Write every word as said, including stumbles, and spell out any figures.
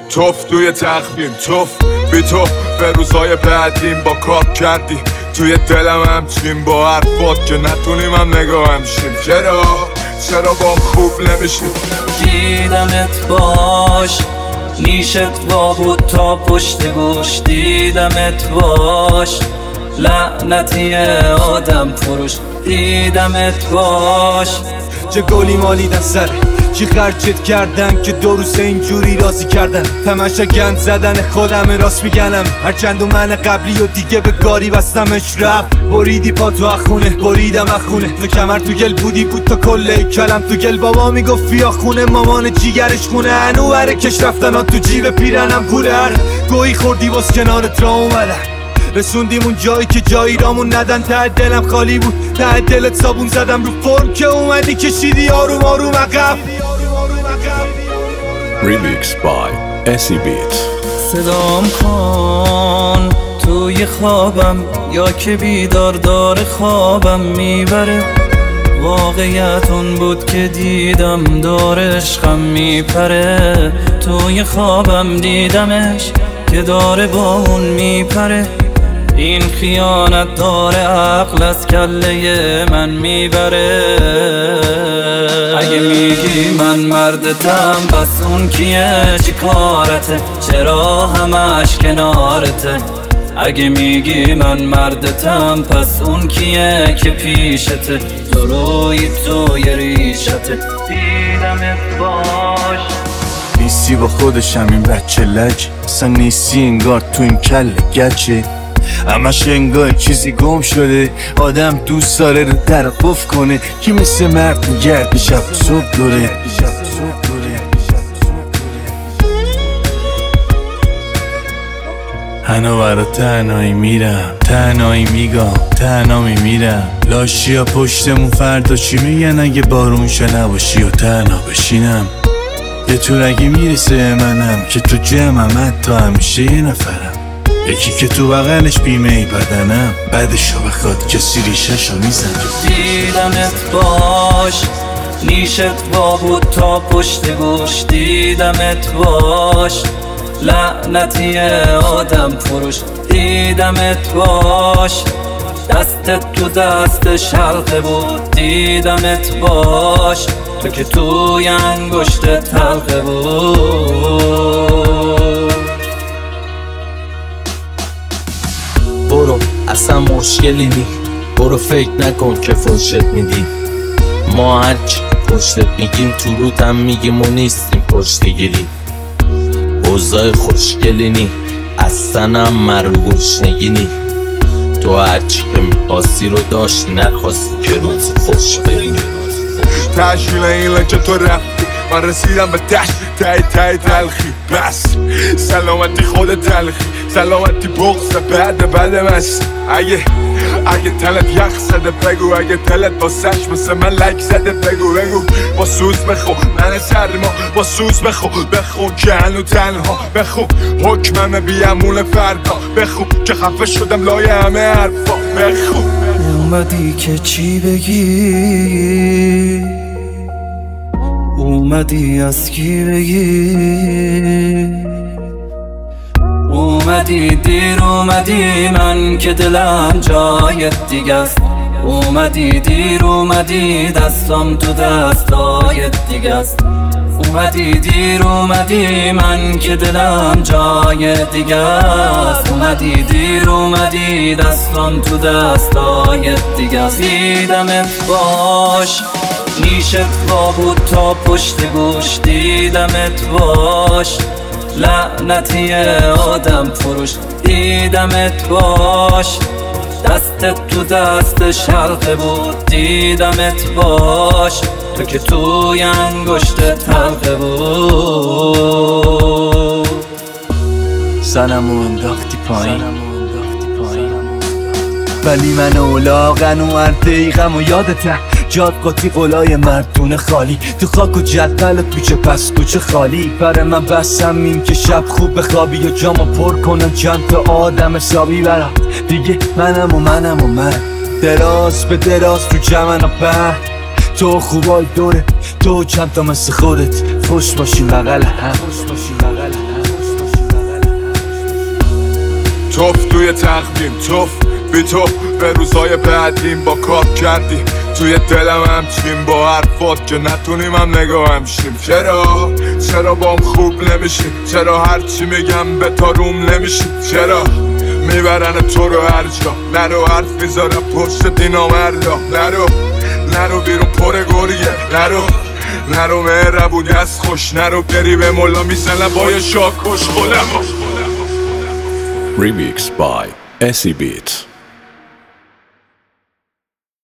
توف توی تخمین توف بی تو به روزای بعدیم با کار کردی توی دلم همچین با حرفات که نتونیم هم نگاه همشیم. چرا چرا با خوب نمیشیم؟ دیدمت باش نیشت وا بود تا پشت گوش، دیدمت باش لعنتی آدم فروش، دیدمت باش. چه گلی مالیدن سره، چی خرجت کردن که دو روز اینجوری راضی کردن. تماشا گند زدن خودم راست میگنم، هرچند و من قبلی و دیگه به گاری بستمش رفت. بریدی پا تو اخونه بریدم اخونه، تو کمر تو گل بودی بود تا کله کلم تو گل. بابا میگفت فیا خونه مامان جیگرش خونه، انو بره کش رفتن ها تو جیب پیرنم پوله. هر گویی خوردی باز کنارت را اومدن، رسوندیم اون جایی که جایی رامون ندن. ته دلم خالی بود ته دلت صابون زدم رو فرم که اومدی کشیدی آروم آروم عقب. Remix by اسی بیت. صدام کن توی خوابم یا که بیدار داره خوابم میبره. واقعیت اون بود که دیدم داره عشقم میپره. توی خوابم دیدمش که داره با اون میپره. این خیانت داره عقل از کله من میبره. اگه میگی من مردتم پس اون کیه چی کارته، چرا همش کنارته. اگه میگی من مردتم پس اون کیه که پیشته، تو روی توی ریشته. دیدمت باش نیستی با خودشم این بچه لج، اصلا نیستی انگار تو این کل گچه. همش انگار چیزی گم شده، آدم دوست داره رو در قف کنه. کی مثل مرد میگرد شب صبح دوره. هنو برا تنهایی میرم تنهایی میگم تنها میمیرم. لاشی ها پشتمون فردا چی میگن اگه بارون شه نباشی و تنها بشینم. یه تورگی میرسه منم که تو جمعم حتی همیشه یه نفرم. یکی که تو بغلش بیمه ای بدنم، بعدشو بخواد کسی ریشهشو میزنم. دیدمت باش نیشت وا بود تا پشت گوش، دیدمت باش لعنتی آدم فروش، دیدمت باش دستت تو دست شلقه بود، دیدمت باش تو که توی انگشت تلقه بود. برو اصلا مشکلی نی، برو فکر نکن که فرشت میدی. ما هرچی پشتت میگیم تو رودم میگیم و نیستیم پشتگیری. اوضاع خوشگلی نی اصلا هم مرو گشنگی نی. تو هرچی که میخواستی رو داشتی، نخواستی که روز خوش بری. تشکیل این لنچه تو رفتی، من رسیدم به تش تای تای تلخی. بس سلامتی خود تلخی، سلامتی بغض بعد بعد مست. اگه اگه تلت یخ زده بگو، اگه تلت با سش مثل من لک زده بگو. بگو با سوز بخو من سرما، با سوز بخو بخو که هنو تنها. بخو حکمم بیامون فردا، بخو که خفه شدم لای همه حرفا. بخو اومدی که چی بگی، اومدی از کی بگی. اومدی دیر اومدی من که دلم جای دیگه است. اومدی دیر اومدی دستم تو دستای دیگه است. اومدی دیر اومدی من که دلم جای دیگه است. اومدی دیر اومدی دستم تو دستای دیگه است. دیدمت باش نیشت وا بود تا پشت گوش، دیدمت باش لعنتی آدم فروش، دیدمت باش دستت تو دست شلقه بود، دیدمت باش تو که توی انگشت تلقه بود. سنمو انداختی پایین ولی من اولاغن و ارتیقم و یادته. جاد قاطی قلای مردونه خالی، تو خاک و جدول کوچه پس کوچه خالی. برای من بسم این که شب خوب بخوابی یا جامو پر کنم چند تا آدم حسابی برات. دیگه منم و منم و من دراز به دراز تو جمن و بر. تو خوبای دوره تو چند تا مثل خودت، خوش باشی بغل هم. توی تقویم توف بی تو به روزای بعدیم با کار کردیم توی دلم همچین با حرفات که نتونیم هم نگاه همشیم چرا؟ چرا بام خوب نمیشیم؟ چرا هرچی میگم به تا روم نمیشیم؟ چرا؟ میبرن تو رو هر جا نرو حرف میذارم پشت دینا مردا نرو نرو بیرون پر گریه نرو نرو مهربونی از خوش نرو بری به مولا میزنم با یه شاکش خودم Remixed by S E Beats.